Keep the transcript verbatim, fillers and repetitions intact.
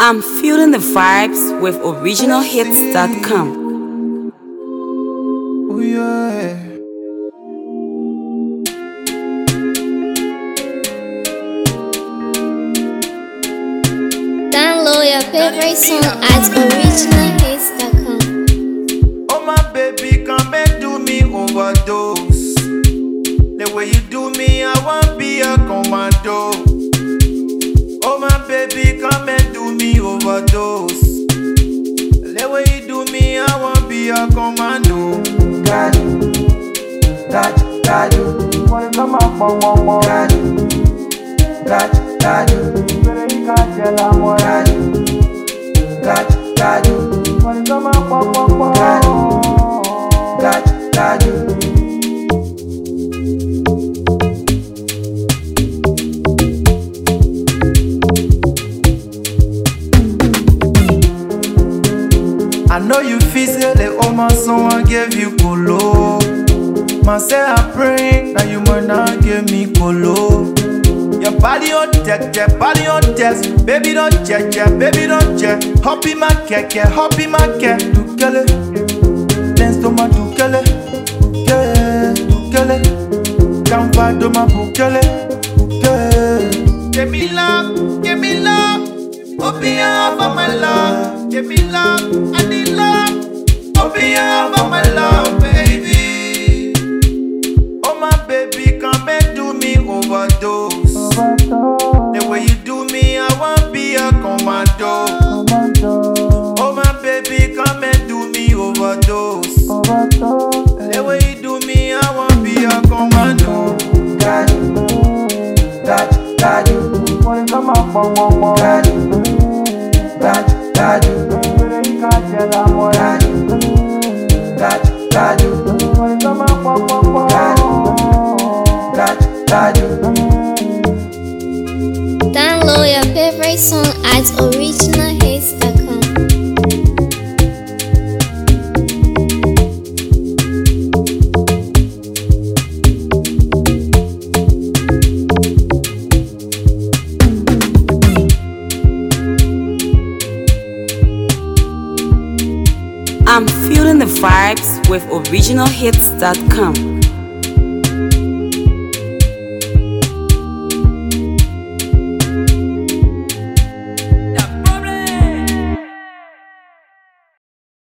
I'm feeling the vibes with original hits dot com. Oh yeah. Download your favorite song at original hits dot com. Oh my baby, come and do me overdose. The way you do me, I want be a commando. Oh my baby, come and do me overdose. The way you do me, I want be a commando. Got you, got you, got you. Wanna come up, mom, mom, mom. Got you, got you, got you. Better you got your love, got you, got you, got you. Wanna come up, mom, mom, mom. Got you, got you, got you. I know you feel say the old man someone gave you colo. Man say I pray, now you might not give me colo. Your body on deck, your body on desk. Baby don't check, yeah, baby don't check. Hop in my keke, hop in my keke. Dukele, dance to my dukele, dukele, dukele. Can't do my bukele, bukele. Give me love, give me love. Open up for my love, give me love, I need love. Open up for my love, baby. Oh my baby, come and do me overdose. The way you do me, I want be a commando. Oh my baby, come and do me overdose. The way you do me, I want be a commando. Got you, got you, got you. Wanna come up, got you. Got, got you, better you got your love, got you, got, got you, wanna come up, pop, pop, pop, got, got, got you. Download your favorite song at original hits dot com. I'm feeling the vibes with original hits dot com.